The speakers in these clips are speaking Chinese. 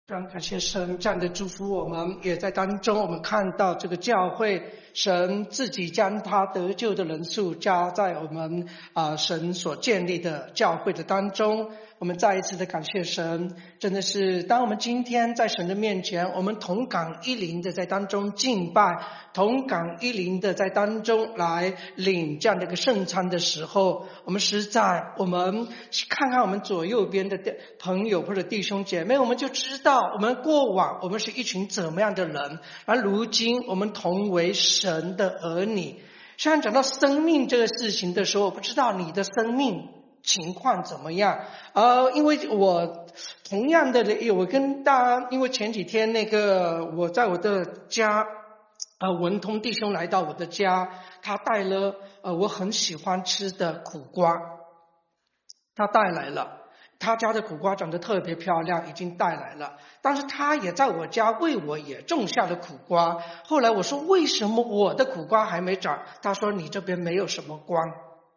非常感谢神这样的祝福我们，也在当中我们看到这个教会，神自己将他得救的人数加在我们神所建立的教会的当中。我们再一次的感谢神，真的是当我们今天在神的面前，我们同感一灵的在当中敬拜，同感一灵的在当中来领这样的一个圣餐的时候，我们实在我们看看我们左右边的朋友或者弟兄姐妹，我们就知道我们过往我们是一群怎么样的人，而如今我们同为神的儿女。虽然讲到生命这个事情的时候，我不知道你的生命情况怎么样？因为我同样的，我跟大家，因为前几天我在我的家，文通弟兄来到我的家，他带了我很喜欢吃的苦瓜，他带来了。他家的苦瓜长得特别漂亮，已经带来了。但是他也在我家为我也种下了苦瓜。后来我说为什么我的苦瓜还没长？他说你这边没有什么光。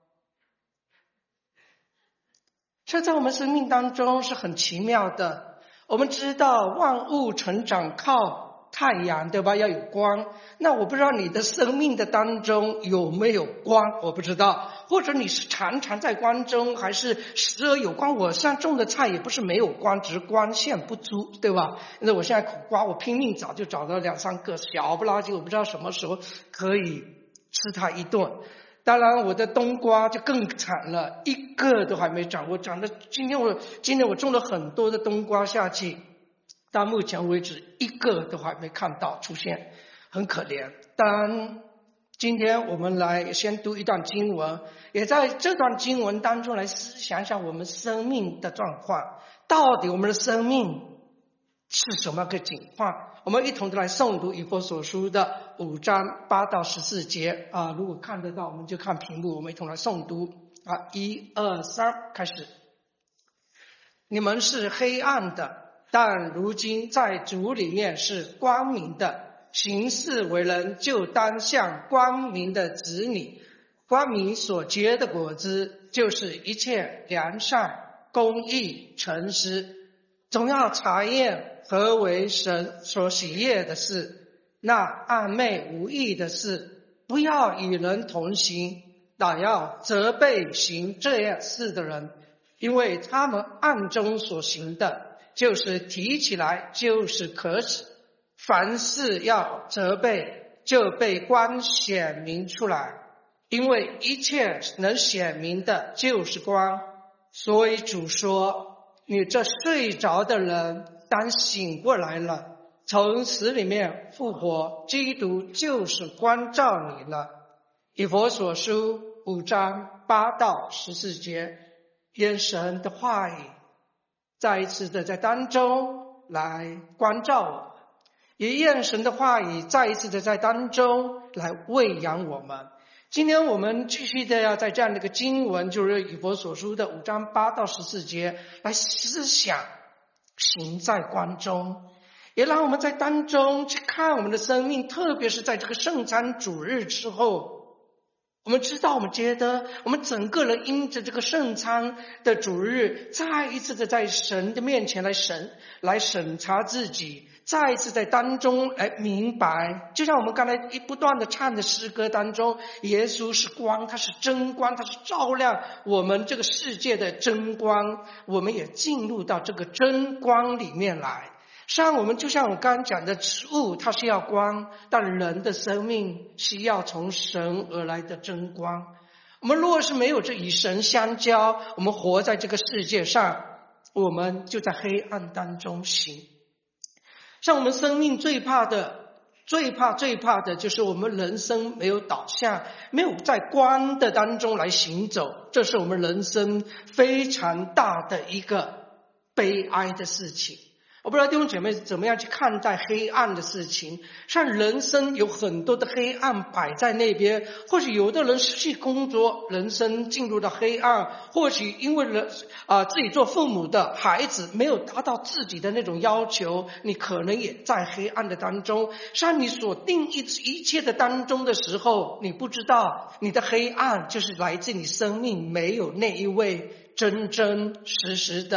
这在我们生命当中是很奇妙的。我们知道万物成长靠太阳，对吧？要有光。那我不知道你的生命的当中有没有光，我不知道。或者你是常常在光中，还是时而有光。我像种的菜也不是没有光，只是光线不足，对吧？那我现在苦瓜我拼命找，就找到2-3个小不拉几，我不知道什么时候可以吃它一顿。当然我的冬瓜就更惨了，一个都还没长。我长的今天我种了很多的冬瓜下去，到目前为止一个都还没看到出现，很可怜。当然今天我们来先读一段经文，也在这段经文当中来思想想我们生命的状况，到底我们的生命是什么个情况。我们一同的来诵读以弗所书的5章8到14节如果看得到我们就看屏幕，我们一同来诵读1、2、3开始。你们是黑暗的，但如今在主里面是光明的，行事为人就当像光明的子女。光明所结的果子就是一切良善、公义、诚实，总要查验何为神所喜悦的事。那暧昧无益的事，不要与人同行，但要责备行这样事的人，因为他们暗中所行的，就是提起来就是可耻。凡事要责备，就被光显明出来，因为一切能显明的就是光。所以主说，你这睡着的人当醒过来了，从死里面复活，基督就是光照你了。以弗所书5章8到14节，愿神的话语再一次的在当中来光照我们，也愿神的话语再一次的在当中来喂养我们。今天我们继续的要在这样的一个经文，就是以弗所书的5章8到14节来思想行在光中，也让我们在当中去看我们的生命，特别是在这个圣餐主日之后，我们知道我们觉得我们整个人因着这个圣餐的主日，再一次的在神的面前来审查自己，再一次在当中来明白，就像我们刚才不断的唱的诗歌当中，耶稣是光，他是真光，他是照亮我们这个世界的真光，我们也进入到这个真光里面来。实际上我们就像我刚刚讲的，植物它需要光，但人的生命需要从神而来的真光。我们若是没有这与神相交，我们活在这个世界上，我们就在黑暗当中行。像我们生命最怕的就是我们人生没有导向，没有在光的当中来行走，这是我们人生非常大的一个悲哀的事情。我不知道弟兄姐妹怎么样去看待黑暗的事情，像人生有很多的黑暗摆在那边，或许有的人失去工作，人生进入到黑暗，或许因为自己做父母的孩子没有达到自己的那种要求，你可能也在黑暗的当中。像你所定义一切的当中的时候，你不知道你的黑暗就是来自你生命没有那一位真真实实的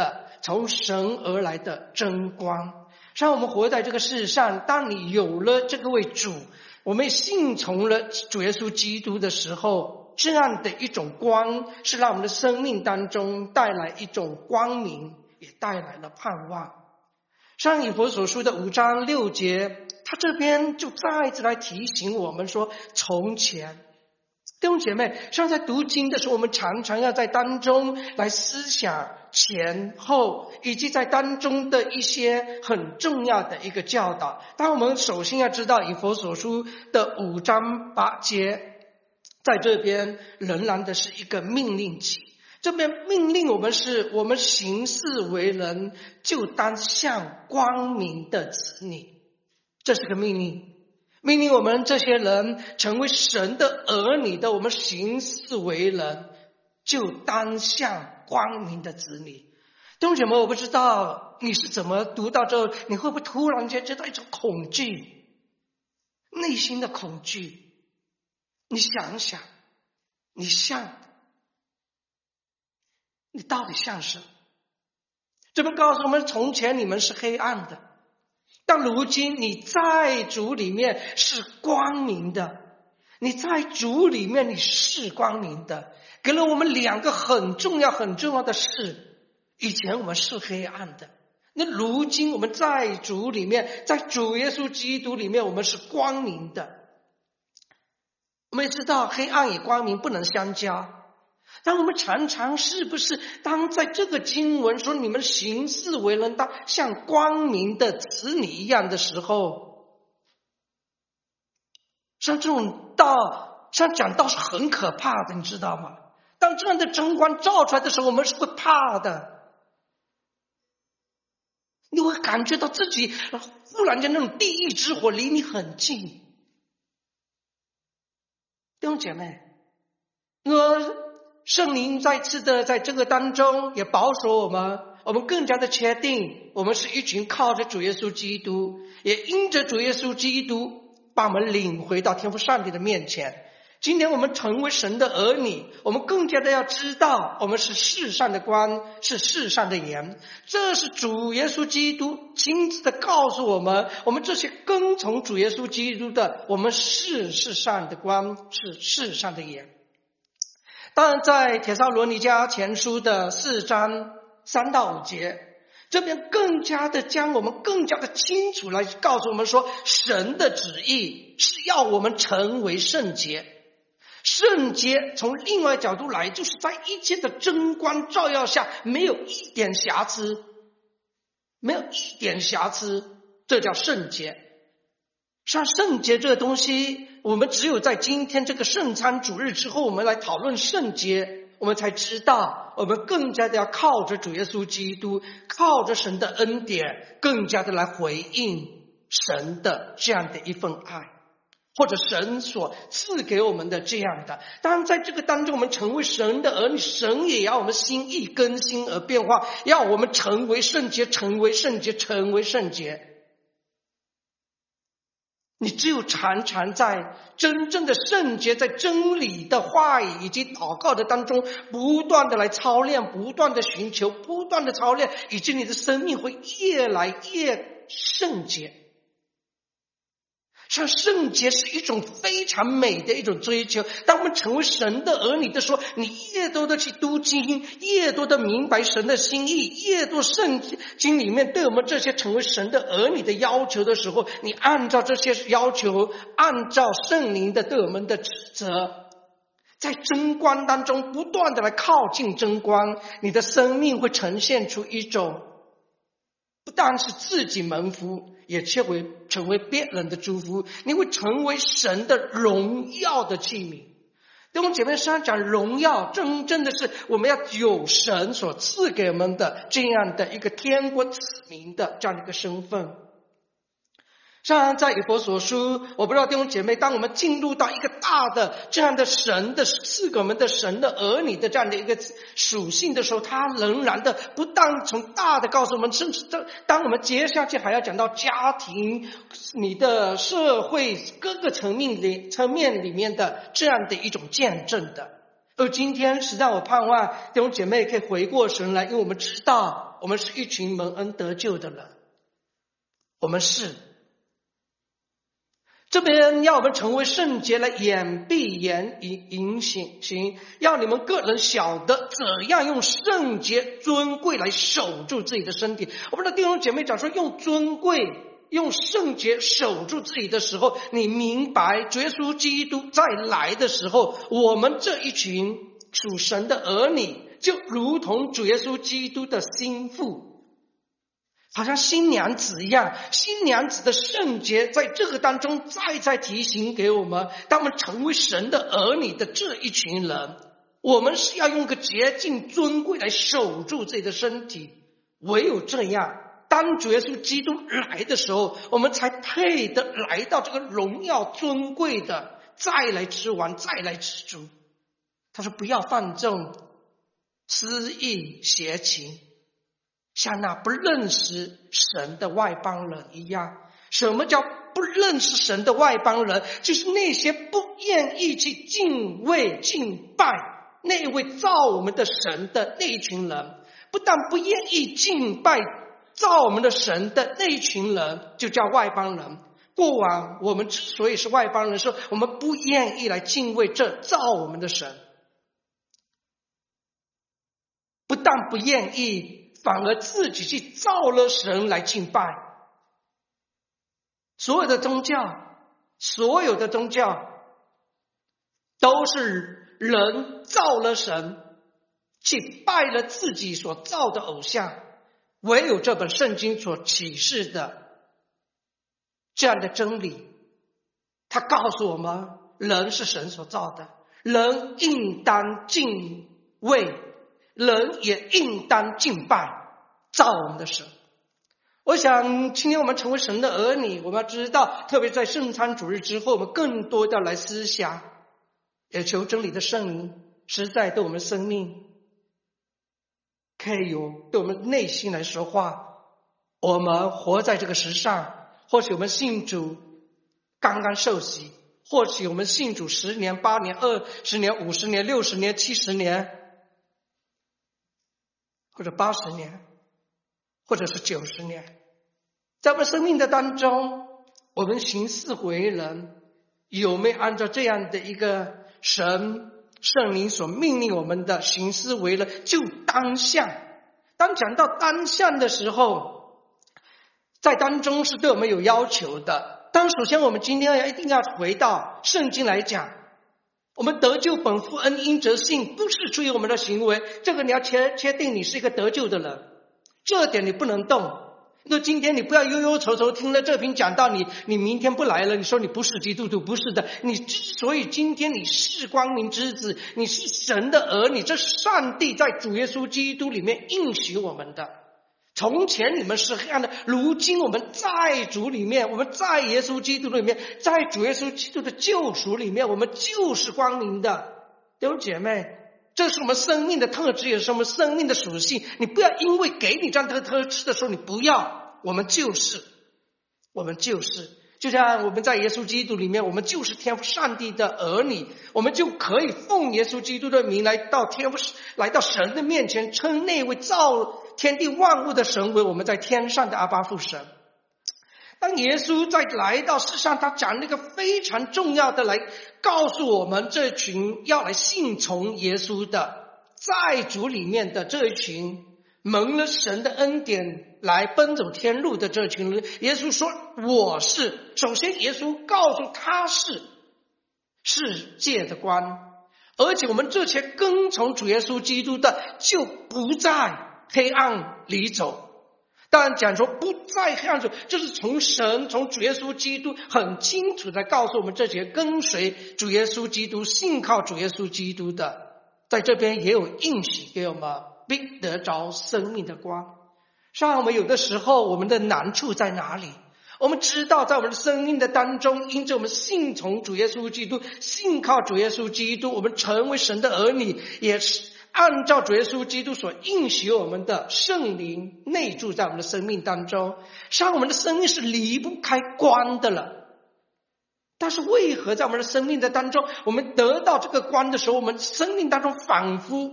从神而来的真光。让我们活在这个世上，当你有了这个位主，我们信从了主耶稣基督的时候，这样的一种光是让我们的生命当中带来一种光明，也带来了盼望。上以弗所书的5章6节，他这边就再一次来提醒我们说，从前弟兄姐妹，像在读经的时候，我们常常要在当中来思想前后，以及在当中的一些很重要的一个教导。当我们首先要知道以弗所书的5章8节，在这边仍然的是一个命令级。这边命令我们是，我们行事为人就当像光明的子女，这是个命令。命令我们这些人成为神的儿女的，我们行事为人就当像光明的子女。弟兄姐妹，我不知道你是怎么读到这，你会不会突然间觉得一种恐惧，内心的恐惧？你想想，你到底像什么？这边告诉我们，从前你们是黑暗的，但如今你在主里面是光明的，你在主里面你是光明的，给了我们2个很重要的事。以前我们是黑暗的，那如今我们在主里面，在主耶稣基督里面，我们是光明的。我们也知道黑暗与光明不能相交，但我们常常是不是当在这个经文说你们行事为人当像光明的子女一样的时候，像这种道，像讲道是很可怕的，你知道吗？当这样的真光照出来的时候，我们是会怕的。你会感觉到自己忽然间那种地狱之火离你很近。弟兄姐妹，圣灵再次的在这个当中也保守我们更加的确定，我们是一群靠着主耶稣基督，也因着主耶稣基督把我们领回到天父上帝的面前。今天我们成为神的儿女，我们更加的要知道，我们是世上的光，是世上的盐。这是主耶稣基督亲自的告诉我们，我们这些跟从主耶稣基督的，我们是世上的光，是世上的盐。当然在帖撒罗尼迦前书的4章3到5节，这边更加的将我们更加的清楚来告诉我们说，神的旨意是要我们成为圣洁。圣洁从另外角度来，就是在一切的真光照耀下，没有一点瑕疵，这叫圣洁。像圣洁这个东西，我们只有在今天这个圣餐主日之后，我们来讨论圣洁，我们才知道我们更加的要靠着主耶稣基督，靠着神的恩典，更加的来回应神的这样的一份爱，或者神所赐给我们的这样的。当然在这个当中，我们成为神的儿女，神也要我们心意更新而变化，要我们成为圣洁，成为圣洁，成为圣洁。你只有常常在真正的圣洁，在真理的话语以及祷告的当中不断的来操练，不断的寻求，不断的操练，以及你的生命会越来越圣洁。像圣洁是一种非常美的一种追求。当我们成为神的儿女的时候，你越多的去读经，越多的明白神的心意，越多圣经里面对我们这些成为神的儿女的要求的时候，你按照这些要求，按照圣灵的对我们的指责，在真光当中不断的来靠近真光，你的生命会呈现出一种不但是自己蒙福，也成为别人的祝福。你会成为神的荣耀的器皿。弟兄姐妹，上讲荣耀，真正的是我们要有神所赐给我们的这样的一个天国子民的这样的一个身份。像在以弗所书，我不知道弟兄姐妹，当我们进入到一个大的这样的神的赐给我们的神的儿女的这样的一个属性的时候，他仍然的不但从大的告诉我们，甚至当我们接下去还要讲到家庭、你的社会各个层面里面的这样的一种见证的。而今天实在我盼望弟兄姐妹可以回过神来，因为我们知道我们是一群蒙恩得救的人，我们是。这边要我们成为圣洁来掩蔽言行，要你们个人晓得怎样用圣洁尊贵来守住自己的身体。我们的弟兄姐妹讲说，用尊贵用圣洁守住自己的时候，你明白主耶稣基督再来的时候，我们这一群属神的儿女就如同主耶稣基督的心腹，好像新娘子一样。新娘子的圣洁在这个当中再提醒给我们，当我们成为神的儿女的这一群人，我们是要用个洁净尊贵来守住自己的身体。唯有这样，当主耶稣基督来的时候，我们才配得来到这个荣耀尊贵的再来之王，再来之主。他说不要放纵私意邪情，像那不认识神的外邦人一样。什么叫不认识神的外邦人？就是那些不愿意去敬畏敬拜那位造我们的神的那一群人。不但不愿意敬拜造我们的神的那一群人，就叫外邦人。过往我们之所以是外邦人，是我们不愿意来敬畏这造我们的神。不但不愿意，反而自己去造了神来敬拜。所有的宗教都是人造了神，去拜了自己所造的偶像。唯有这本圣经所启示的这样的真理，它告诉我们，人是神所造的，人应当敬畏，人也应当敬拜造我们的神。我想今天我们成为神的儿女，我们要知道，特别在圣餐主日之后，我们更多的来思想，也求真理的圣灵实在对我们生命可以有对我们内心来说话。我们活在这个世上，或许我们信主刚刚受洗，或许我们信主10年8年20年50年60年70年，或者80年，或者是90年。在我们生命的当中，我们行事为人有没有按照这样的一个圣灵所命令我们的行事为人，就当下。当讲到当下的时候，在当中是对我们有要求的。但首先我们今天一定要回到圣经来讲，我们得救本乎恩，因着信，不是出于我们的行为。这个你要确定你是一个得救的人，这点你不能动。那今天你不要忧忧愁愁，听了这篇讲道，你明天不来了，你说你不是基督徒，不是的。你之所以今天你是光明之子，你是神的儿女，这是上帝在主耶稣基督里面应许我们的。从前你们是黑暗的，如今我们在主里面，我们在耶稣基督里面，在主耶稣基督的救赎里面，我们就是光明的。弟兄姐妹，这是我们生命的特质，也是我们生命的属性。你不要因为给你这样的特质的时候你不要，我们就是就像我们在耶稣基督里面，我们就是天父上帝的儿女，我们就可以奉耶稣基督的名来到神的面前，称那位造天地万物的神为我们在天上的阿爸父神。当耶稣在来到世上，他讲那个非常重要的，来告诉我们这群要来信从耶稣的，在主里面的这一群蒙了神的恩典来奔走天路的这群人。耶稣说我是，首先耶稣告诉他是世界的光，而且我们这些跟从主耶稣基督的就不在黑暗里走。当然讲说不在黑暗中，就是从主耶稣基督很清楚地告诉我们，这些跟随主耶稣基督信靠主耶稣基督的，在这边也有应许给我们，必得着生命的光。像我们有的时候我们的难处在哪里？我们知道在我们的生命的当中，因着我们信从主耶稣基督，信靠主耶稣基督，我们成为神的儿女，也是按照主耶稣基督所应许我们的圣灵内住在我们的生命当中，像我们的生命是离不开光的了。但是为何在我们的生命的当中，我们得到这个光的时候，我们生命当中仿佛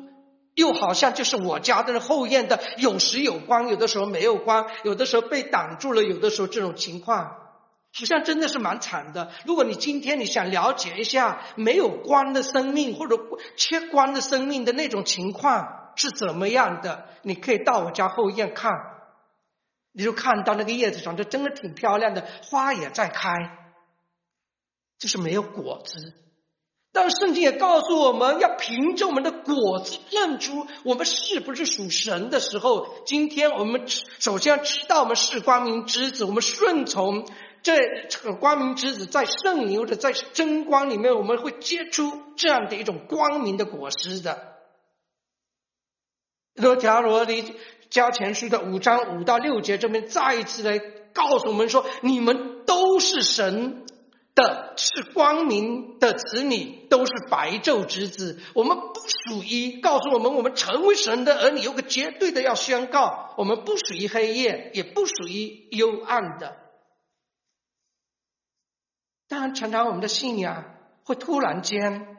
又好像就是我家的后院的，有时有光，有的时候没有光，有的时候被挡住了，有的时候这种情况好像真的是蛮惨的。如果你今天你想了解一下没有光的生命或者缺光的生命的那种情况是怎么样的，你可以到我家后院看，你就看到那个叶子长得真的挺漂亮的，花也在开，就是没有果子。但圣经也告诉我们要凭着我们的果子认出我们是不是属神的时候，今天我们首先要知道我们是光明之子，我们顺从这个光明之子在圣灵或者在真光里面，我们会结出这样的一种光明的果实的。假如你加前书的5章5到6节这边再一次来告诉我们说，你们都是神的，是光明的子女，都是白昼之子。我们不属于，告诉我们我们成为神的儿女有个绝对的要宣告，我们不属于黑夜，也不属于幽暗的。当然常常我们的信仰会突然间，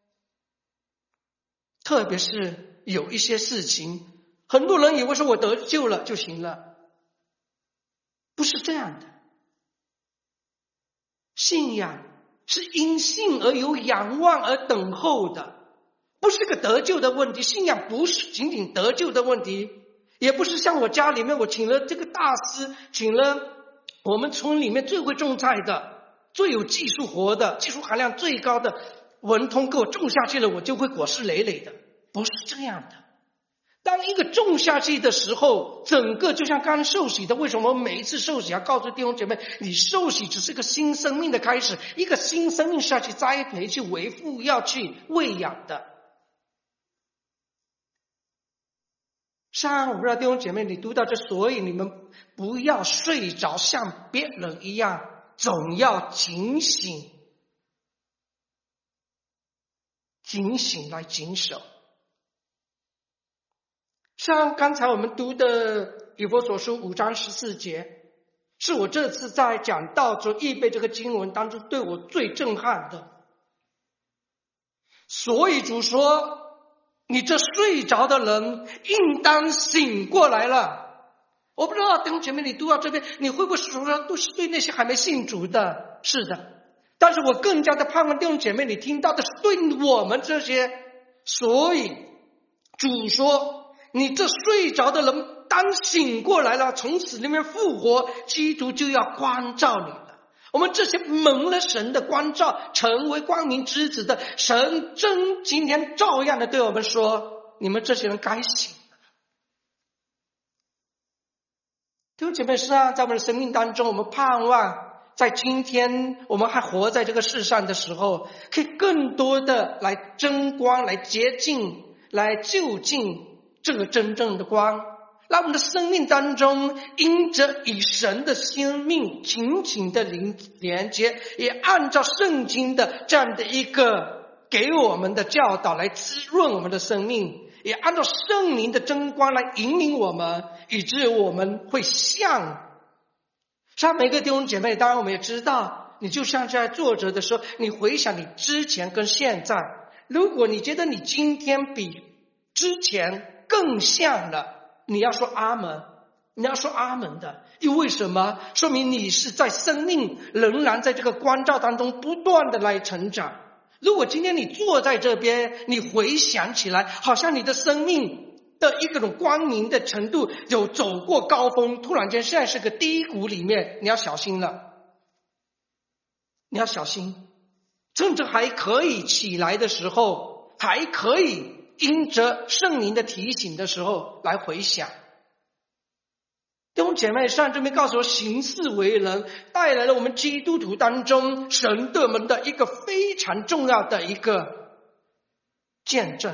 特别是有一些事情，很多人以为说我得救了就行了，不是这样的。信仰是因信而有仰望而等候的，不是个得救的问题。信仰不是仅仅得救的问题，也不是像我家里面我请了这个大师，请了我们村里面最会种菜的，最有技术活的，技术含量最高的文通给我种下去了，我就会果实累累的，不是这样的。当一个种下去的时候，整个就像刚受洗的，为什么每一次受洗要告诉弟兄姐妹，你受洗只是个新生命的开始，一个新生命是要去栽培、去维护、要去喂养的。我不知道弟兄姐妹你读到这，所以你们不要睡着像别人一样，总要警醒，警醒来谨守。像刚才我们读的以弗所书5章14节，是我这次在讲道中预备这个经文当中对我最震撼的。所以主说，你这睡着的人应当醒过来了。我不知道弟兄姐妹你读到这边，你会不会说都是对那些还没信主的？是的，但是我更加的盼望弟兄姐妹你听到的是对我们这些。所以主说，你这睡着的人当醒过来了，从死里面复活，基督就要光照你了。我们这些蒙了神的光照，成为光明之子的，神今天照样的对我们说，你们这些人该醒了。弟兄姐妹，是啊，在我们的生命当中，我们盼望在今天我们还活在这个世上的时候，可以更多的来争光，来洁净，来就近这个真正的光，让我们的生命当中因着与神的生命紧紧的连接，也按照圣经的这样的一个给我们的教导来滋润我们的生命，也按照圣灵的真光来引领我们，以致我们会像每个弟兄姐妹。当然我们也知道，你就像在坐着的时候，你回想你之前跟现在，如果你觉得你今天比之前更像了，你要说阿门，你要说阿门的。因为什么？说明你是在生命仍然在这个光照当中不断的来成长。如果今天你坐在这边，你回想起来，好像你的生命的一种光明的程度有走过高峰，突然间现在是个低谷里面，你要小心了，你要小心。趁着还可以起来的时候，还可以因着圣灵的提醒的时候来回想。弟兄姐妹，上这边告诉我，行事为人带来了我们基督徒当中神对我们的一个非常重要的一个见证。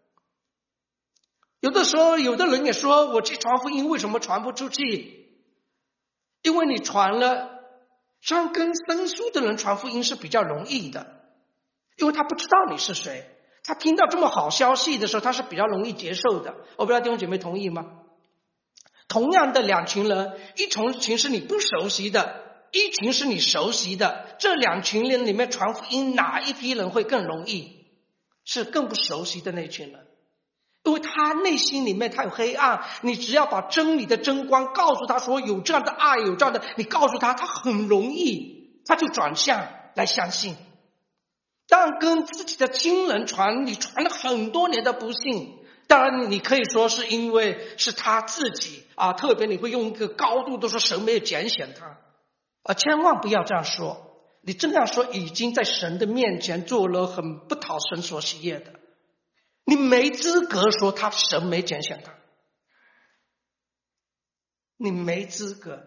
有的时候有的人也说，我去传福音为什么传不出去？因为你传了，像跟生疏的人传福音是比较容易的，因为他不知道你是谁，他听到这么好消息的时候，他是比较容易接受的。我不知道弟兄姐妹同意吗？同样的两群人，一群是你不熟悉的，一群是你熟悉的，这两群人里面传福音，哪一批人会更容易？是更不熟悉的那群人。 因为他内心里面他有黑暗，你只要把真理的真光告诉他说有这样的爱，有这样的，你告诉他，他很容易他就转向来相信。当然跟自己的亲人传，你传了很多年的不信，当然你可以说是因为是他自己特别你会用一个高度都说神没有拣选他千万不要这样说，你这样说已经在神的面前做了很不讨神所喜悦的，你没资格说他神没拣选他，你没资格。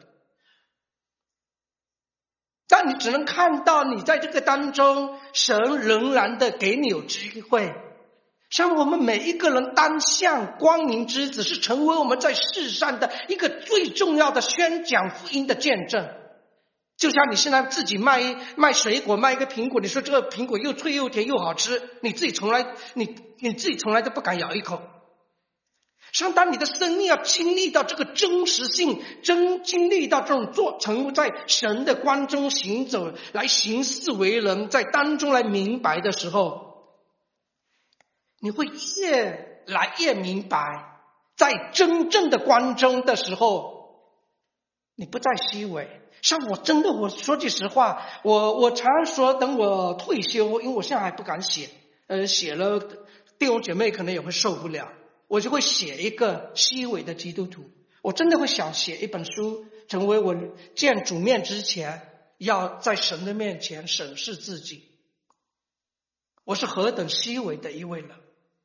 但你只能看到你在这个当中，神仍然的给你有机会。像我们每一个人当向光明之子，是成为我们在世上的一个最重要的宣讲福音的见证。就像你现在自己卖水果，卖一个苹果，你说这个苹果又脆又甜又好吃，你自己从来都不敢咬一口。像当你的生命要经历到这个真实性，经历到这种成为在神的光中行走，来行事为人，在当中来明白的时候，你会越来越明白，在真正的光中的时候，你不再虚伪。像我说句实话，我常说等我退休，因为我现在还不敢写，写了弟兄姐妹可能也会受不了，我就会写一个虚伪的基督徒。我真的会想写一本书，成为我见主面之前要在神的面前审视自己，我是何等虚伪的一位人。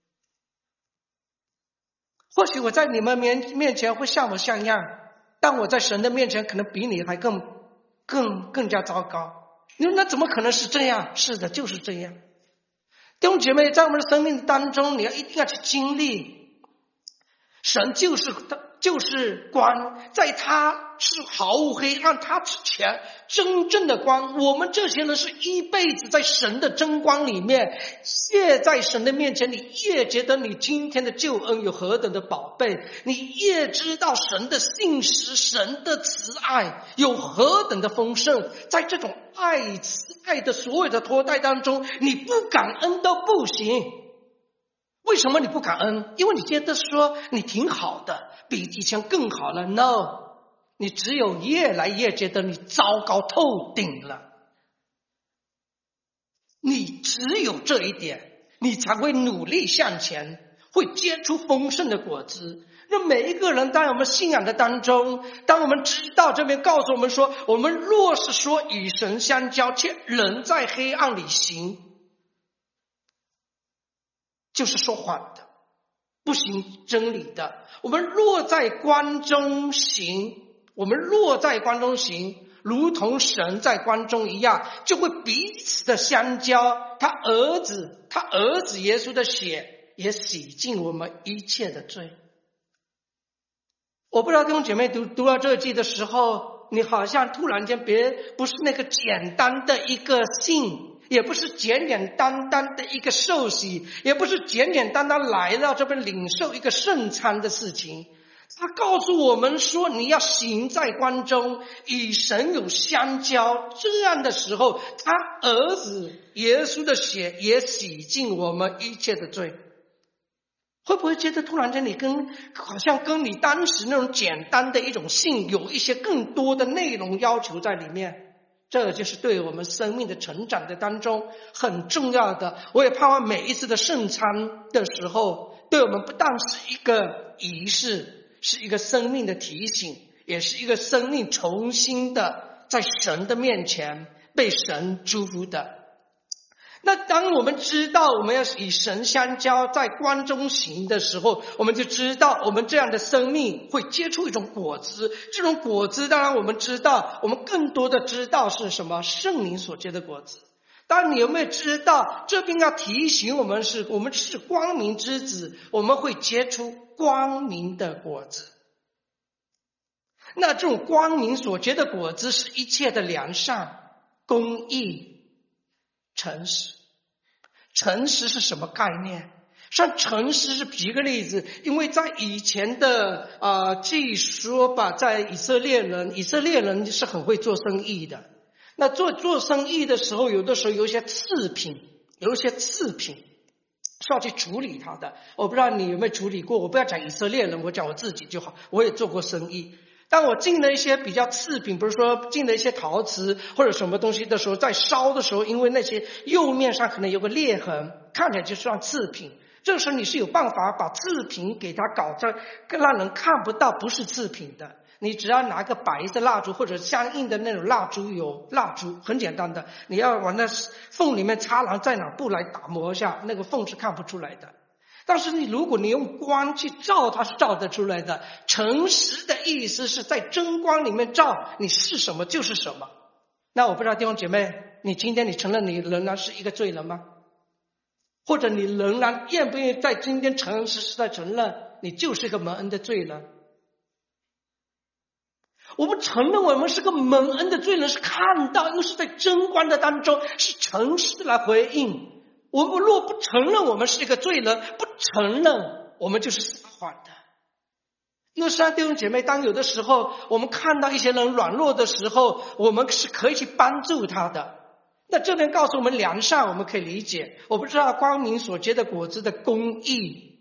或许我在你们面前会像模像样，但我在神的面前可能比你还更加糟糕。你说那怎么可能是这样？是的，就是这样。弟兄姐妹，在我们的生命当中，你一定要去经历，神就是光，在他是毫无黑暗，他之前真正的光。我们这些人是一辈子在神的真光里面，越在神的面前，你越觉得你今天的救恩有何等的宝贝，你越知道神的信实，神的慈爱有何等的丰盛。在这种慈爱的所有的托带当中，你不感恩都不行。为什么你不感恩？因为你觉得说你挺好的，比以前更好了。 No， 你只有越来越觉得你糟糕透顶了。你只有这一点，你才会努力向前，会结出丰盛的果子。那每一个人在我们信仰的当中，当我们知道这边告诉我们说，我们若是说与神相交，却人在黑暗里行，就是说谎的，不行真理的。我们若在光中行，如同神在光中一样，就会彼此的相交。他儿子耶稣的血也洗净我们一切的罪。我不知道弟兄姐妹读到这句的时候，你好像突然间不是那个简单的一个信，也不是简简单单的一个受洗，也不是简简单单来到这边领受一个圣餐的事情。他告诉我们说，你要行在光中，与神有相交，这样的时候，他儿子耶稣的血也洗净我们一切的罪。会不会觉得突然间你好像跟你当时那种简单的一种信有一些更多的内容要求在里面？这就是对我们生命的成长的当中很重要的。我也盼望每一次的圣餐的时候，对我们不但是一个仪式，是一个生命的提醒，也是一个生命重新的在神的面前被神祝福的。那当我们知道我们要与神相交，在光中行的时候，我们就知道我们这样的生命会结出一种果子。这种果子当然我们知道，我们更多的知道是什么？圣灵所结的果子。当然你有没有知道，这边要提醒我们是光明之子，我们会结出光明的果子。那这种光明所结的果子是一切的良善、公义、诚实。诚实是什么概念？像诚实是举个例子，因为在以前的据说吧，在以色列人是很会做生意的。那做生意的时候，有的时候有一些次品， 是要去处理它的。我不知道你有没有处理过，我不要讲以色列人，我讲我自己就好。我也做过生意，当我进了一些比较次品，比如说进了一些陶瓷或者什么东西的时候，在烧的时候，因为那些釉面上可能有个裂痕，看起来就算次品。这个时候你是有办法把次品给它搞成让人看不到不是次品的。你只要拿个白色蜡烛或者相应的那种蜡烛油，蜡烛很简单的，你要往那缝里面插上再拿布来打磨一下，那个缝是看不出来的。但是如果你用光去照，它是照得出来的。诚实的意思是在真光里面照，你是什么就是什么。那我不知道弟兄姐妹，你今天你承认你仍然是一个罪人吗？或者你仍然愿不愿意在今天诚实是在承认你就是一个蒙恩的罪人？我们承认我们是个蒙恩的罪人，是看到又是在真光的当中，是诚实的来回应。我们若不承认我们是一个罪人，不承认我们就是撒谎的。那实际上弟兄姐妹，当有的时候我们看到一些人软弱的时候，我们是可以去帮助他的。那这边告诉我们良善，我们可以理解。我不知道光明所结的果子的公义，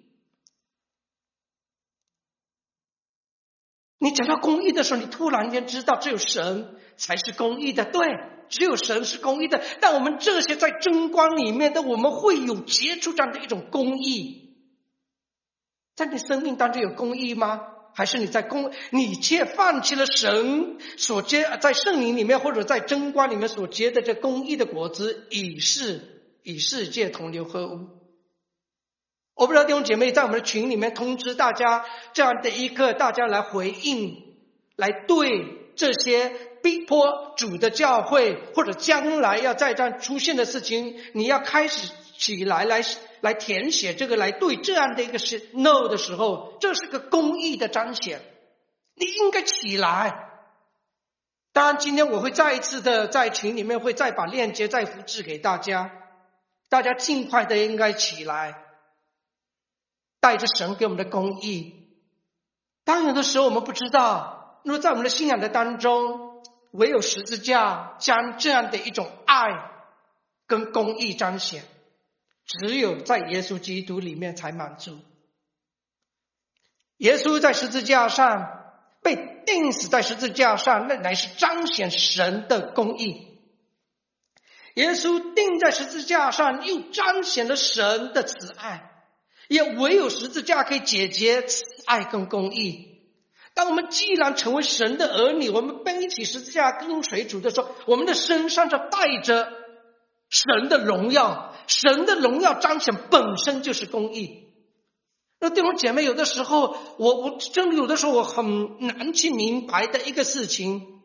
你讲到公义的时候，你突然间知道只有神才是公义的。对，只有神是公义的。但我们这些在真光里面的，我们会有结出这样的一种公义。在你生命当中有公义吗？还是你却放弃了神所结在圣灵里面或者在真光里面所结的这公义的果子，与世界同流合污？我不知道弟兄姐妹在我们的群里面通知大家这样的一个，大家来回应，来对这些逼迫主的教会或者将来要再这样出现的事情，你要开始起来填写这个，来对这样的一个是 no 的时候，这是个公义的彰显，你应该起来。当然今天我会再一次的在群里面会再把链接再复制给大家，大家尽快的应该起来，带着神给我们的公义。当有的时候我们不知道，如果在我们的信仰的当中，唯有十字架将这样的一种爱跟公义彰显，只有在耶稣基督里面才满足。耶稣在十字架上被钉死在十字架上，那乃是彰显神的公义。耶稣钉在十字架上，又彰显了神的慈爱，也唯有十字架可以解决慈爱跟公义。当我们既然成为神的儿女，我们背起十字架跟随主的时候，我们的身上就带着神的荣耀，神的荣耀彰显本身就是公义。那弟兄姐妹，有的时候我真的有的时候我很难去明白的一个事情，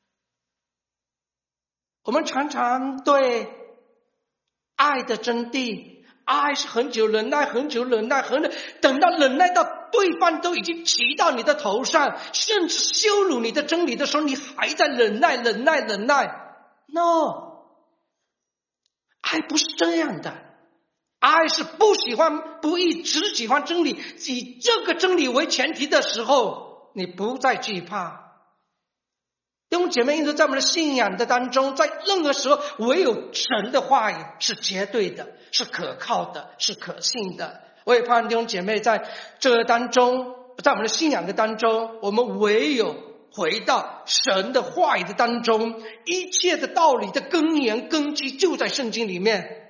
我们常常对爱的真谛，爱是很久忍耐，很久忍耐，等到忍耐到对方都已经骑到你的头上，甚至羞辱你的真理的时候，你还在忍耐。No， 爱不是这样的。爱是不喜欢不义，只喜欢真理，以这个真理为前提的时候，你不再惧怕。弟兄姐妹，因此在我们的信仰的当中，在任何时候唯有神的话语是绝对的，是可靠的，是可信的。我也盼弟兄姐妹在这当中，在我们的信仰的当中，我们唯有回到神的话语的当中，一切的道理的根源根基就在圣经里面，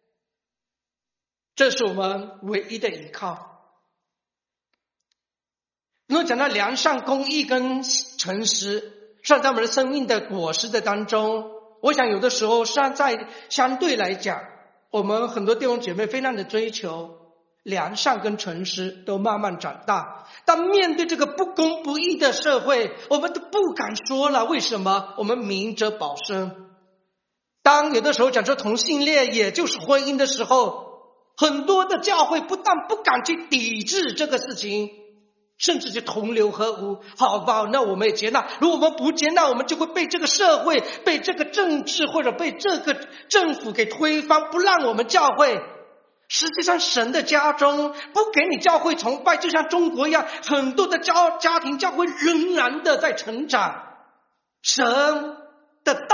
这是我们唯一的依靠。如果讲到良善、公义跟诚实，实际上在我们的生命的果实的当中，我想有的时候实际上在相对来讲，我们很多弟兄姐妹非常的追求良善跟诚实，都慢慢长大。但面对这个不公不义的社会，我们都不敢说了。为什么？我们明哲保身。当有的时候讲说同性恋也就是婚姻的时候，很多的教会不但不敢去抵制这个事情，甚至就同流合污。好吧，那我们也接纳。如果我们不接纳，我们就会被这个社会、被这个政治或者被这个政府给推翻，不让我们教会。实际上神的家中不给你教会崇拜，就像中国一样，很多的家庭教会仍然的在成长。神的道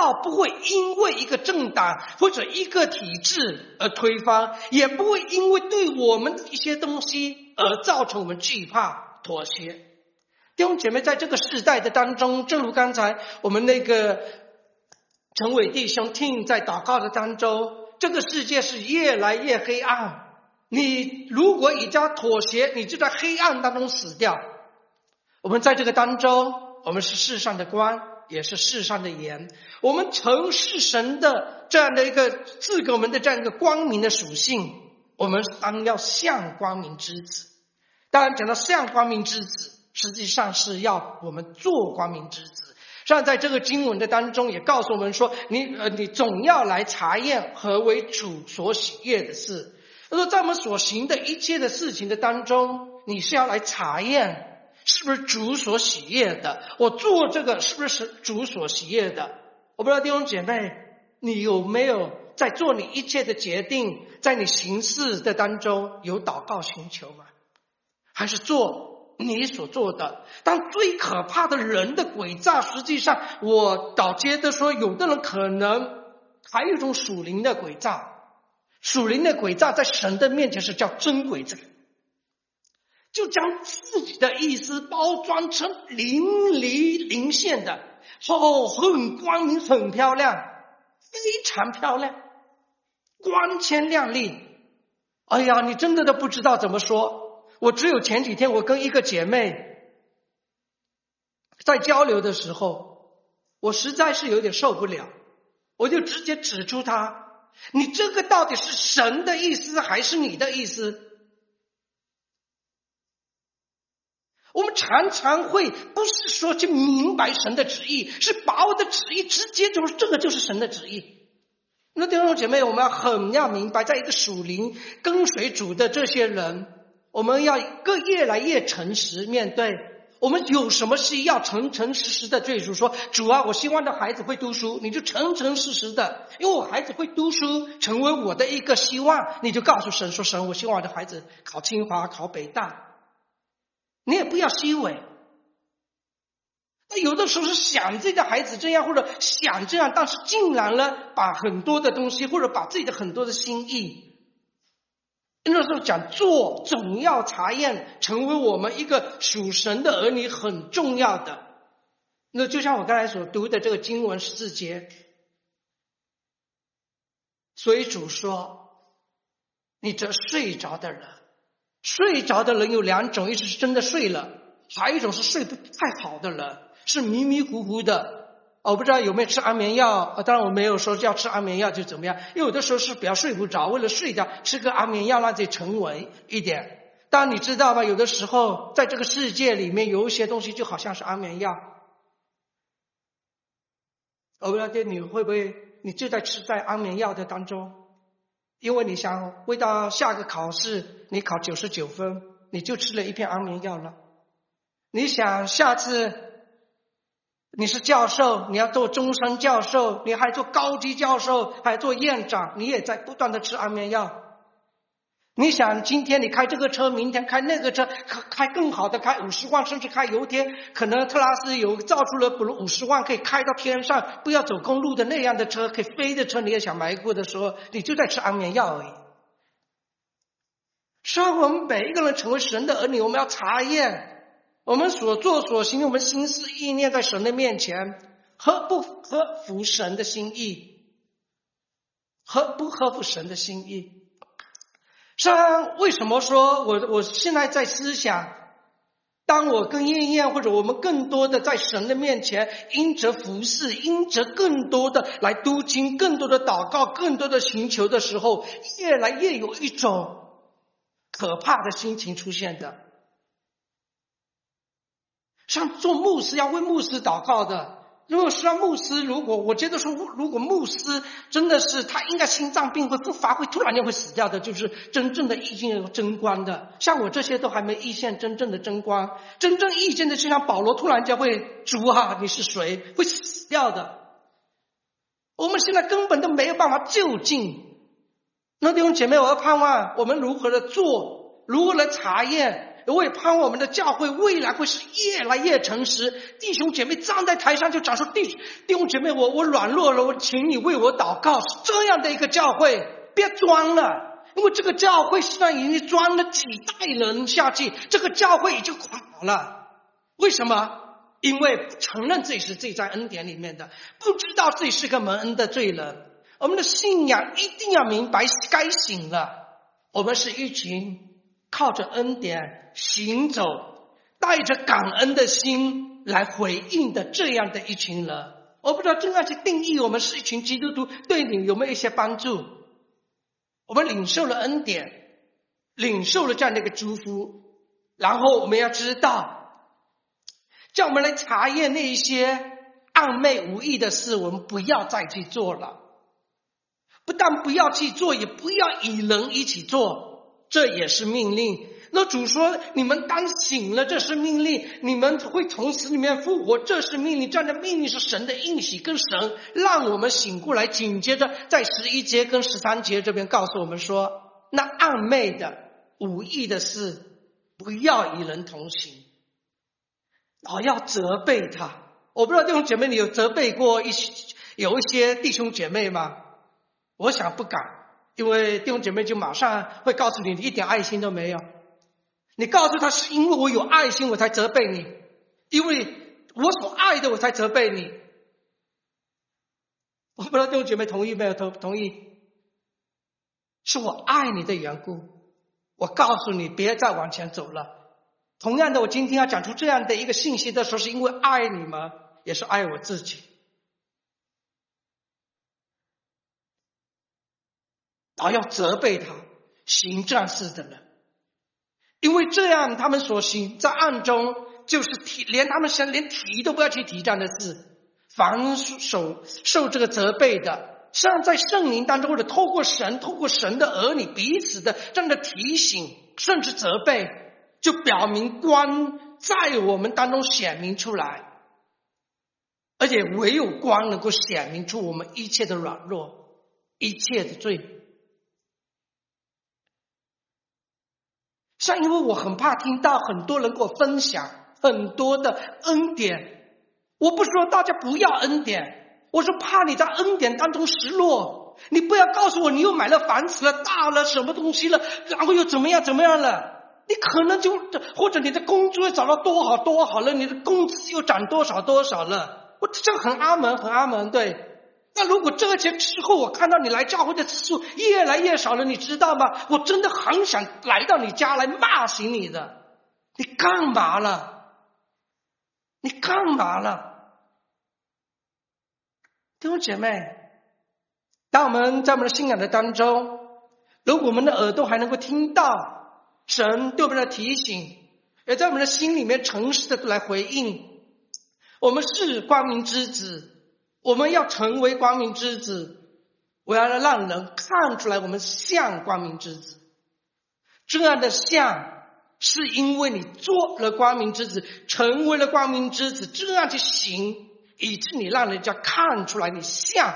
道不会因为一个政党或者一个体制而推翻，也不会因为对我们的一些东西而造成我们惧怕妥协。弟兄姐妹，在这个世代的当中，正如刚才我们那个陈伟弟兄听在祷告的当中，这个世界是越来越黑暗，你如果已经妥协，你就在黑暗当中死掉。我们在这个当中，我们是世上的光，也是世上的盐，我们曾是神的这样的一个赐给我们的这样一个光明的属性，我们当要像光明之子。当然讲到像光明之子，实际上是要我们做光明之子。像在这个经文的当中也告诉我们说，你总要来查验何为主所喜悦的事。他说在我们所行的一切的事情的当中，你是要来查验是不是主所喜悦的，我做这个是不是主所喜悦的。我不知道弟兄姐妹，你有没有在做你一切的决定，在你行事的当中有祷告寻求吗？还是做你所做的？当最可怕的人的诡诈，实际上我倒觉得说，有的人可能还有一种属灵的诡诈。属灵的诡诈在神的面前是叫真诡诈，就将自己的意思包装成淋漓尽现的，很光明，很漂亮，非常漂亮，光鲜亮丽。哎呀，你真的都不知道怎么说。我只有前几天我跟一个姐妹在交流的时候，我实在是有点受不了，我就直接指出她，你这个到底是神的意思还是你的意思？我们常常会不是说去明白神的旨意，是把我的旨意直接就是这个就是神的旨意。那弟兄姐妹，我们要明白，在一个属灵跟随主的这些人，我们要越来越诚实面对。我们有什么事要诚实的对主说，主啊，我希望的孩子会读书，你就诚实的，因为我孩子会读书成为我的一个希望，你就告诉神说，神，我希望我的孩子考清华考北大。你也不要虚伪。那有的时候是想这个孩子这样，或者想这样，但是竟然呢把很多的东西，或者把自己的很多的心意，那时候讲做总要查验，成为我们一个属神的儿女很重要的。那就像我刚才所读的这个经文14节，所以主说，你这睡着的人，睡着的人有两种，一种是真的睡了，还有一种是睡不太好的人，是迷迷糊糊的。我不知道有没有吃安眠药，当然我没有说要吃安眠药就怎么样，因为有的时候是比较睡不着，为了睡觉吃个安眠药让自己沉稳一点。当然你知道吧，有的时候在这个世界里面有一些东西就好像是安眠药。我不知道你会不会，你就在吃在安眠药的当中，因为你想为到下个考试你考99分，你就吃了一片安眠药了。你想下次你是教授，你要做终身教授，你还做高级教授，还做院长，你也在不断的吃安眠药。你想今天你开这个车，明天开那个车，开更好的，开50万，甚至开油天，可能特拉斯有造出了50万可以开到天上，不要走公路的那样的车，可以飞的车，你也想买过的时候，你就在吃安眠药而已。所以我们每一个人成为神的儿女，我们要查验我们所做所行，我们心思意念在神的面前合不合乎神的心意，合不合乎神的心意。像为什么说我现在在思想，当我跟燕燕或者我们更多的在神的面前因着服侍，因着更多的来读经，更多的祷告，更多的寻求的时候，越来越有一种可怕的心情出现的。像做牧师要为牧师祷告的，如果是让牧师，我觉得说，如果牧师真的是他应该心脏病会复发，会突然间会死掉的，就是真正的意见争光的。像我这些都还没意见真正的争光，真正意见的就像保罗突然间会，主啊你是谁，会死掉的。我们现在根本都没有办法就近。那弟兄姐妹，我要盼望我们如何的做，如何的查验， 我也盼望我们的教会未来会是越来越诚实。弟兄姐妹站在台上就讲说，弟兄姐妹，我软弱了，我请你为我祷告，是这样的一个教会，别装了，因为这个教会现在已经装了几代人下去，这个教会已经垮了。为什么？因为不承认自己是自己在恩典里面的，不知道自己是个蒙恩的罪人。我们的信仰一定要明白，该醒了。我们是一群靠着恩典行走，带着感恩的心来回应的这样的一群人。我不知道这样去定义我们是一群基督徒，对你有没有一些帮助？我们领受了恩典，领受了这样的一个祝福，然后我们要知道，叫我们来查验那一些暧昧无益的事，我们不要再去做了。不但不要去做，也不要与人一起做，这也是命令。那主说你们当醒了，这是命令，你们会从死里面复活，这是命令。这样的命令是神的应许，跟神让我们醒过来。紧接着在11节跟13节这边告诉我们说，那暧昧的无益的事不要与人同行，要责备他。我不知道弟兄姐妹你有责备过有一些弟兄姐妹吗？我想不敢，因为弟兄姐妹就马上会告诉你，你一点爱心都没有。你告诉他是因为我有爱心我才责备你，因为我所爱的我才责备你。我不知道弟兄姐妹同意没有？同意？是我爱你的缘故，我告诉你别再往前走了。同样的，我今天要讲出这样的一个信息的时候，是因为爱你们，也是爱我自己。要责备他行这样事的人，因为这样他们所行在暗中，就是连他们连提都不要去提这样的事。凡受这个责备的，实际上在圣灵当中，或者透过神的儿女彼此的这样的提醒，甚至责备，就表明光在我们当中显明出来，而且唯有光能够显明出我们一切的软弱，一切的罪。像因为我很怕听到很多人给我分享很多的恩典，我不是说大家不要恩典，我是怕你在恩典当中失落。你不要告诉我你又买了房子了，大了什么东西了，然后又怎么样了，你可能就或者你的工作找到多好了，你的工资又涨多少了，我这很阿门，对。那如果这些之后我看到你来教会的次数越来越少了，你知道吗？我真的很想来到你家来骂醒你的。你干嘛了？弟兄姐妹，当我们在我们的信仰的当中，如果我们的耳朵还能够听到神对我们的提醒，也在我们的心里面诚实的来回应，我们是光明之子，我们要成为光明之子，我要让人看出来我们像光明之子。这样的像是因为你做了光明之子，成为了光明之子，这样去行，以致你让人家看出来你像。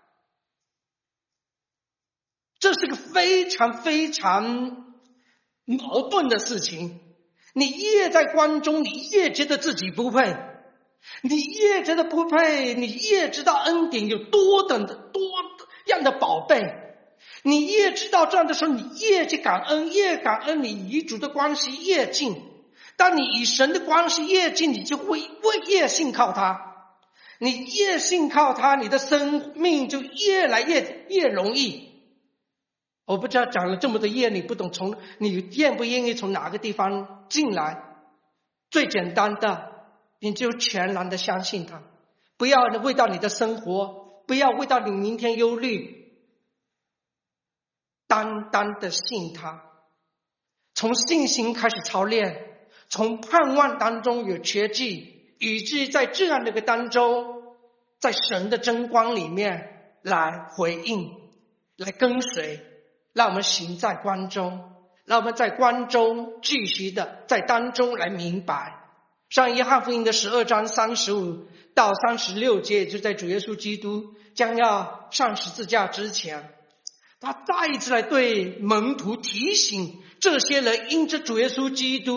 这是个非常非常矛盾的事情。你越在光中，你越觉得自己不配，你越觉得不配，你越知道恩典有多样的宝贝。你越知道这样的时候，你越去感恩，越感恩，你与主的关系越近。当你与神的关系越近，你就会越信靠他。你越信靠他，你的生命就越来越容易。我不知道讲了这么多页，你不懂，你愿不愿意从哪个地方进来？最简单的，你就全然的相信他，不要为到你的生活，不要为到你明天忧虑，单单的信他。从信心开始操练，从盼望当中有确据，以致在这样的一个当中，在神的真光里面来回应，来跟随，让我们行在光中，让我们在光中继续的在当中来明白。上约翰福音的12章35到36节，就在主耶稣基督将要上十字架之前，他再一次来对门徒提醒这些人因着主耶稣基督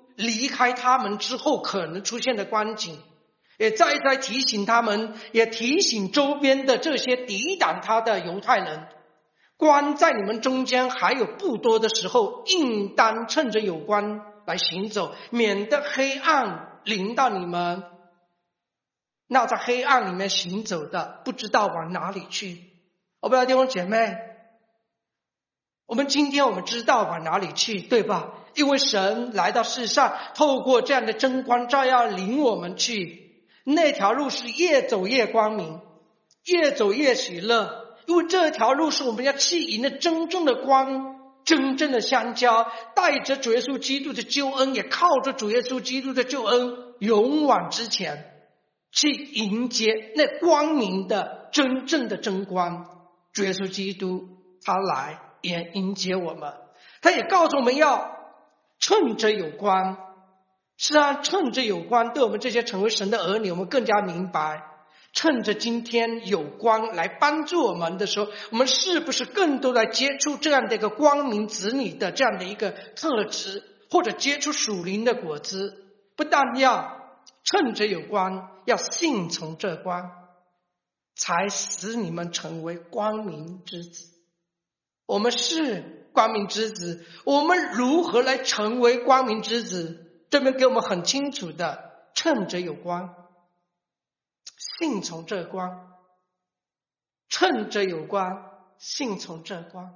离开他们之后可能出现的光景，也再提醒他们，也提醒周边的这些抵挡他的犹太人，光在你们中间还有不多的时候，应当趁着有光来行走，免得黑暗临到你们。那在黑暗里面行走的，不知道往哪里去。我不知道弟兄姐妹，我们今天我们知道往哪里去，对吧？因为神来到世上，透过这样的真光照耀领我们去，那条路是越走越光明，越走越喜乐。因为这条路是我们要去迎的真正的光，真正的相交，带着主耶稣基督的救恩，也靠着主耶稣基督的救恩，勇往直前，去迎接那光明的真正的真光。主耶稣基督他来也迎接我们，他也告诉我们要趁着有光。是啊，趁着有光，对我们这些成为神的儿女，我们更加明白，趁着今天有光来帮助我们的时候，我们是不是更多来接触这样的一个光明子女的这样的一个特质，或者接触属灵的果子。不但要趁着有光，要信从这光，才使你们成为光明之子。我们是光明之子，我们如何来成为光明之子？这边给我们很清楚的，趁着有光，信从这光，趁着有光，信从这光。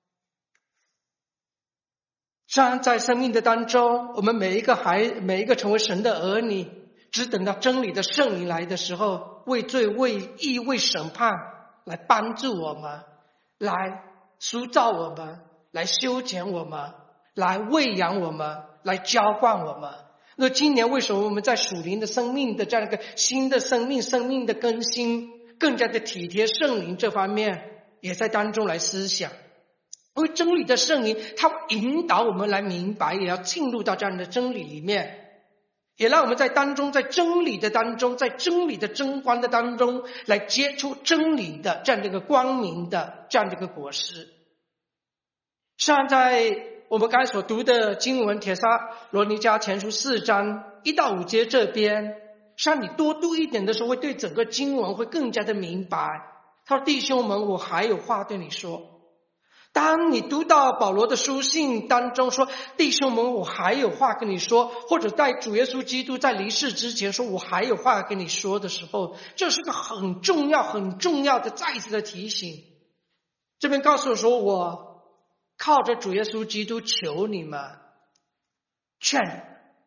虽然在生命的当中，我们每一个成为神的儿女，只等到真理的圣灵来的时候，为罪为义为审判来帮助我们，来塑造我们，来修剪我们，来喂养我们，来浇灌我们。那今年为什么我们在属灵的生命的这样一个新的生命的更新，更加的体贴圣灵这方面，也在当中来思想。因为真理的圣灵它引导我们来明白，也要进入到这样的真理里面，也让我们在当中，在真理的当中，在真理的真光的当中来接触真理的这样的一个光明的这样的一个果实。像在我们刚才所读的经文帖撒罗尼迦前书4章1到5节这边，像你多读一点的时候，会对整个经文会更加的明白。他说：弟兄们，我还有话对你说。当你读到保罗的书信当中说，弟兄们，我还有话跟你说，或者在主耶稣基督在离世之前说我还有话跟你说的时候，这是个很重要的再次的提醒。这边告诉我说，我靠着主耶稣基督求你们，劝你们。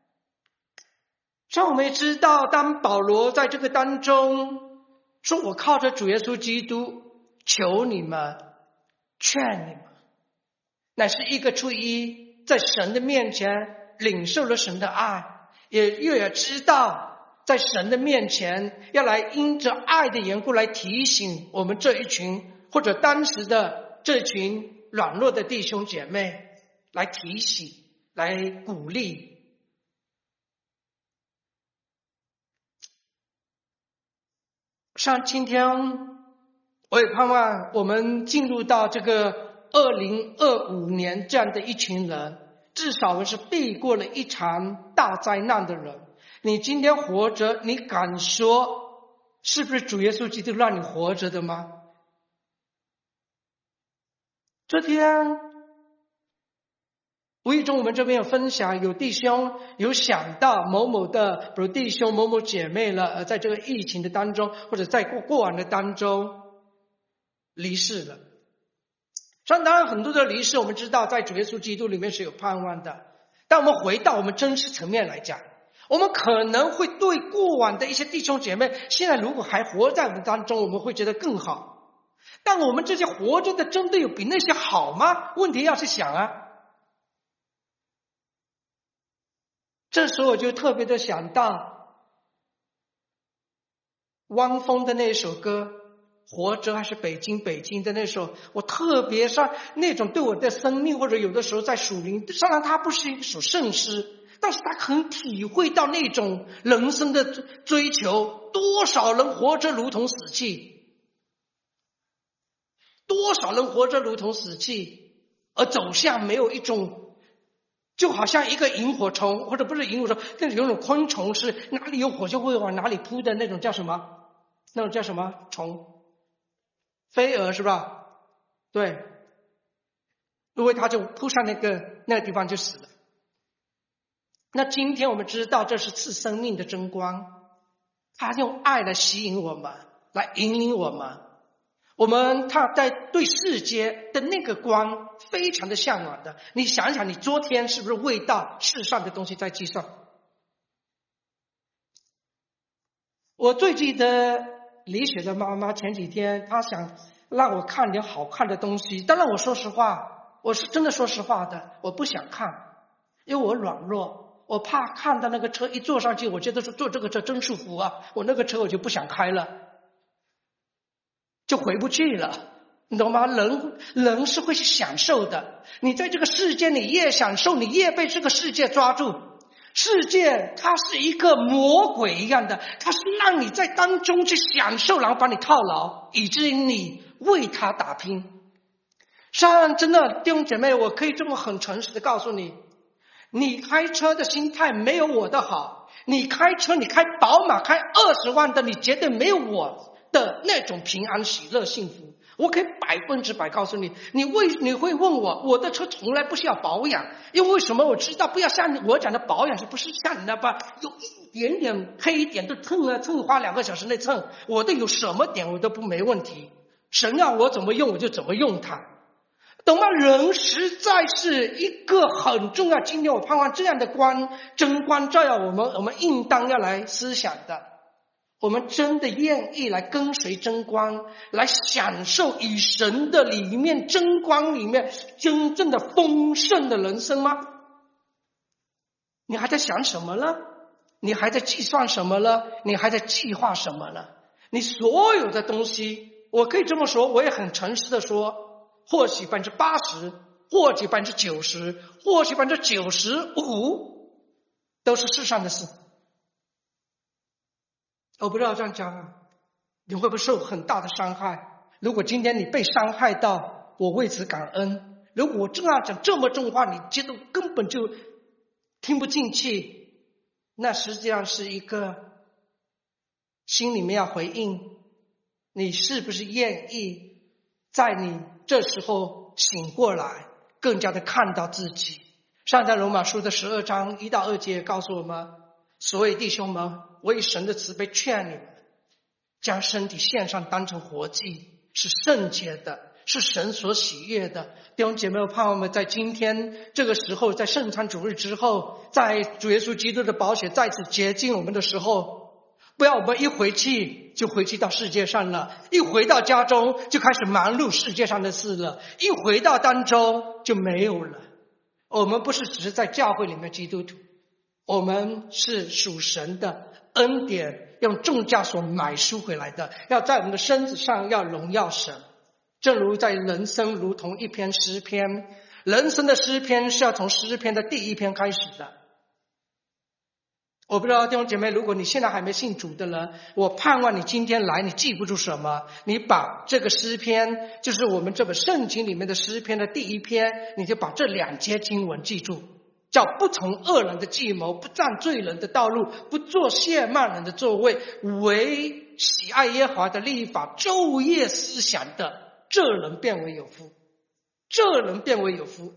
像我们也知道，当保罗在这个当中说我靠着主耶稣基督求你们，劝你们，乃是一个出于在神的面前领受了神的爱，也知道在神的面前要来因着爱的缘故来提醒我们这一群，或者当时的这群软弱的弟兄姐妹，来提醒，来鼓励。像今天我也盼望我们进入到这个2025年这样的一群人，至少我们是避过了一场大灾难的人。你今天活着，你敢说是不是主耶稣基督让你活着的吗？这天无意中我们这边有分享，有弟兄有想到某某的，比如弟兄某某姐妹了，在这个疫情的当中，或者在过往的当中离世了。当然很多的离世，我们知道在主耶稣基督里面是有盼望的。但我们回到我们真实层面来讲，我们可能会对过往的一些弟兄姐妹，现在如果还活在我们当中，我们会觉得更好。但我们这些活着的真的有比那些好吗？问题要去想啊。这时候我就特别的想到汪峰的那首歌活着还是北京的那首，我特别上那种对我的生命，或者有的时候在属灵，当然它不是一首圣诗，但是他很体会到那种人生的追求。多少人活着如同死气，多少人活着如同死气，而走向没有一种就好像一个萤火虫，或者不是萤火虫，更有种昆虫是哪里有火就会往哪里扑的那种叫什么？那种叫什么虫？飞蛾是吧？对，因为它就扑上那个地方就死了。那今天我们知道这是赐生命的真光，它用爱来吸引我们，来引领我们。他在对世界的那个光非常的向往的。你想一想，你昨天是不是为到世上的东西在计算？我最记得李雪的妈妈前几天，她想让我看点好看的东西。当然我说实话，我是真的说实话的，我不想看，因为我软弱，我怕看到那个车一坐上去，我觉得说坐这个车真舒服啊，我那个车我就不想开了，就回不去了，你懂吗？人是会去享受的，你在这个世界你越享受，你越被这个世界抓住。世界它是一个魔鬼一样的，它是让你在当中去享受，然后把你套牢，以至于你为它打拼。像真的弟兄姐妹，我可以这么很诚实的告诉你，你开车的心态没有我的好，你开车你开宝马开20万的，你绝对没有我的那种平安喜乐幸福。我可以100%告诉你，你会问我的车从来不需要保养，因为什么？我知道不要像我讲的保养，是不是像你那般有一点点黑点都蹭花2个小时内蹭，我的有什么点我都不没问题，神让我怎么用我就怎么用它，懂吗？人实在是一个很重要。今天我盼望这样的真光照耀我们应当要来思想的。我们真的愿意来跟随真光，来享受与神的里面真光里面真正的丰盛的人生吗？你还在想什么呢？你还在计算什么呢？你还在计划什么呢？你所有的东西，我可以这么说，我也很诚实的说，或许80%，或许90%，或许95%都是世上的事。我不知道这样讲你会不会受很大的伤害。如果今天你被伤害到，我为此感恩。如果我这样讲这么重话，你觉得根本就听不进去，那实际上是一个心里面要回应，你是不是愿意在你这时候醒过来，更加的看到自己。上在罗马书的12章1到2节告诉我们，所以弟兄们，我以神的慈悲劝你们，将身体献上当成活祭，是圣洁的，是神所喜悦的。弟兄姐妹，我盼望我们在今天这个时候，在圣餐主日之后，在主耶稣基督的宝血再次洁净我们的时候，不要我们一回去就回去到世界上了，一回到家中就开始忙碌世界上的事了，一回到当中就没有了。我们不是只是在教会里面基督徒，我们是属神的恩典，用重价所买赎回来的，要在我们的身子上要荣耀神。正如在人生如同一篇诗篇，人生的诗篇是要从诗篇的第1篇开始的。我不知道弟兄姐妹，如果你现在还没信主的人，我盼望你今天来，你记不住什么，你把这个诗篇，就是我们这本圣经里面的诗篇的第1篇，你就把这2节经文记住，叫不从恶人的计谋，不占罪人的道路，不做亵慢人的座位，唯喜爱耶和华的律法，昼夜思想的，这人便为有福。这人便为有福。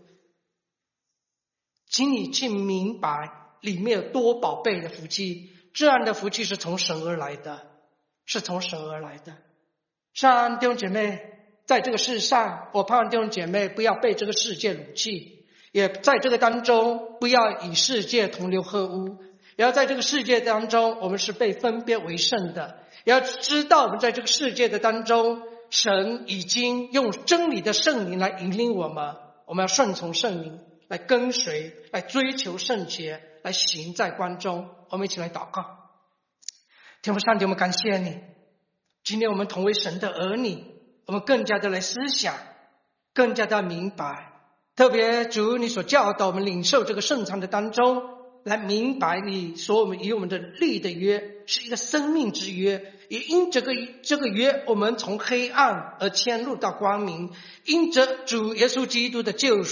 请你去明白里面有多宝贝的福气，这样的福气是从神而来的，是从神而来的。像弟兄姐妹，在这个世上，我盼望弟兄姐妹不要被这个世界掳去，也在这个当中不要与世界同流合污，也要在这个世界当中我们是被分别为圣的，也要知道我们在这个世界的当中，神已经用真理的圣灵来引领我们，我们要顺从圣灵，来跟随，来追求圣洁，来行在光中。我们一起来祷告。天父上帝，我们感谢你，今天我们同为神的儿女，我们更加的来思想，更加的明白，特别主你所教导我们领受这个圣餐的当中，来明白你所我们与我们的立的约是一个生命之约，也因这个约，我们从黑暗而迁入到光明，因着主耶稣基督的救赎，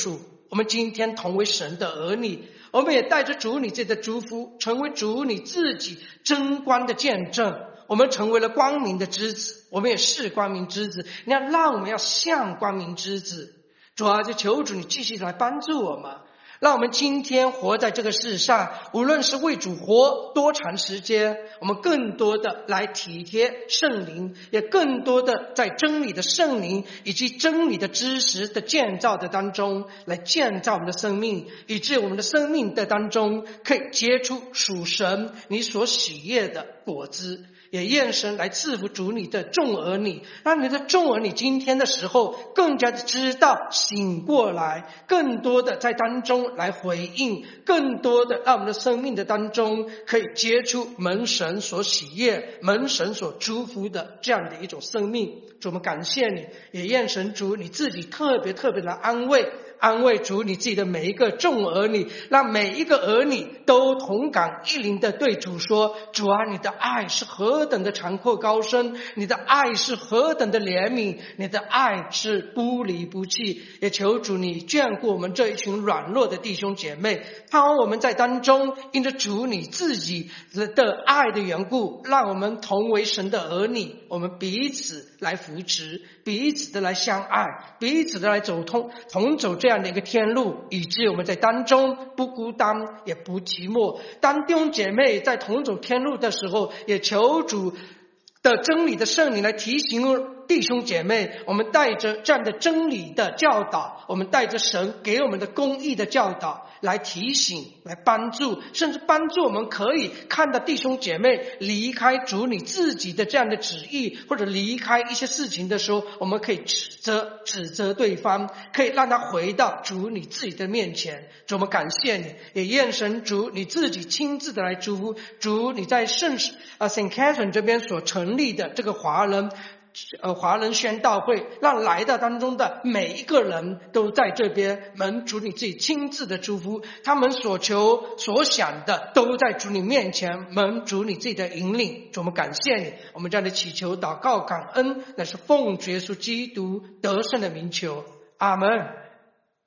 我们今天同为神的儿女，我们也带着主你自己的祝福，成为主你自己真光的见证。我们成为了光明的之子，我们也是光明之子。你要让我们要像光明之子。主啊，就求主你继续来帮助我们，让我们今天活在这个世上，无论是为主活多长时间，我们更多的来体贴圣灵，也更多的在真理的圣灵以及真理的知识的建造的当中来建造我们的生命，以致我们的生命的当中可以结出属神你所喜悦的果子。也愿神来赐福主你的众儿女，让你的众儿女今天的时候更加的知道醒过来，更多的在当中来回应，更多的让我们的生命的当中可以结出蒙神所喜悦、蒙神所祝福的这样的一种生命。主，我们感谢你，也愿神主你自己特别的安慰主你自己的每一个众儿女，让每一个儿女都同感一灵的对主说：主啊，你的爱是何等的长阔高深，你的爱是何等的怜悯，你的爱是不离不弃。也求主你眷顾我们这一群软弱的弟兄姐妹，盼望我们在当中因着主你自己的爱的缘故，让我们同为神的儿女，我们彼此来扶持，彼此的来相爱，彼此的来同走这样的一个天路，以致我们在当中不孤单也不寂寞。当弟兄姐妹在同走天路的时候，也求主的真理的圣灵来提醒弟兄姐妹，我们带着这样的真理的教导，我们带着神给我们的公义的教导来提醒，来帮助，甚至帮助我们可以看到弟兄姐妹离开主你自己的这样的旨意，或者离开一些事情的时候，我们可以指责对方，可以让他回到主你自己的面前。主，我们感谢你，也愿神主你自己亲自的来祝福。主你在St. Catherine 这边所成立的这个华人宣道会，让来到当中的每一个人都在这边蒙主你自己亲自的祝福，他们所求所想的都在主你面前蒙主你自己的引领。主，我们感谢你，我们这样的祈求祷告感恩，那是奉主耶稣基督得胜的名求，阿们。